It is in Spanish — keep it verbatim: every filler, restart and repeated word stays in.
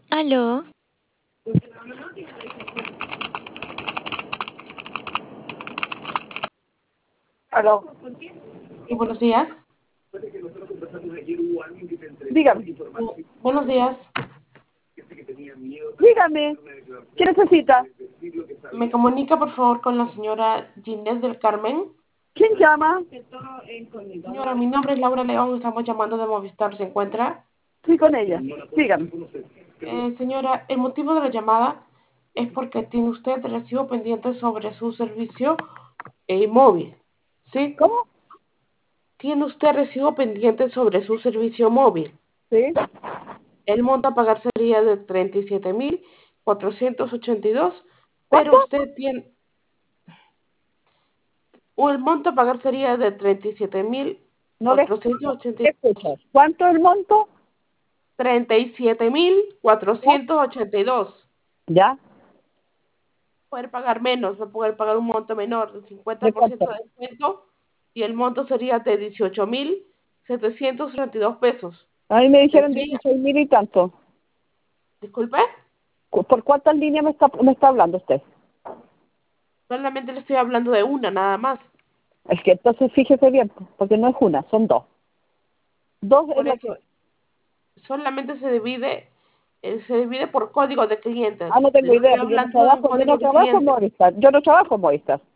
Aló, Aló, Sí, buenos días. dígame, Bu- buenos días. dígame, ¿qué necesita? ¿Me comunica, por favor, con la señora Ginés del Carmen? ¿Quién llama? Señora, mi nombre es Laura León, estamos llamando de Movistar. ¿Se encuentra? Sí, con ella, dígame. Eh, señora, el motivo de la llamada es porque tiene usted recibo pendiente sobre su servicio eh, móvil. ¿Sí? ¿Cómo? Tiene usted recibo pendiente sobre su servicio móvil. Sí. El monto a pagar sería de treinta y siete mil cuatrocientos ochenta y dos, pero ¿Cuánto? usted tiene... O el monto a pagar sería de treinta y siete mil No le cuatrocientos ochenta y escucho. ¿Cuánto es el monto? treinta y siete mil ¿Ya? cuatrocientos ochenta y dos. ¿Ya? Poder pagar menos, va a poder pagar un monto menor, del ¿De cincuenta por cuánto? ciento de descuento, y el monto sería de dieciocho mil setecientos treinta y dos pesos. A mí me dijeron Tendría, dieciséis mil y tanto. disculpe, ¿Cu- ¿Por cuántas líneas me está, me está hablando usted? solamente le estoy hablando de una, nada más. Es que entonces fíjese bien, porque no es una, son dos. Dos es Por la que... eso, solamente se divide, eh, se divide por código de Ah, clientes. no tengo Le estoy idea, porque yo no hablando de un trabajo, yo no código de trabajo en clientes. Movistar. Yo no trabajo en Movistar.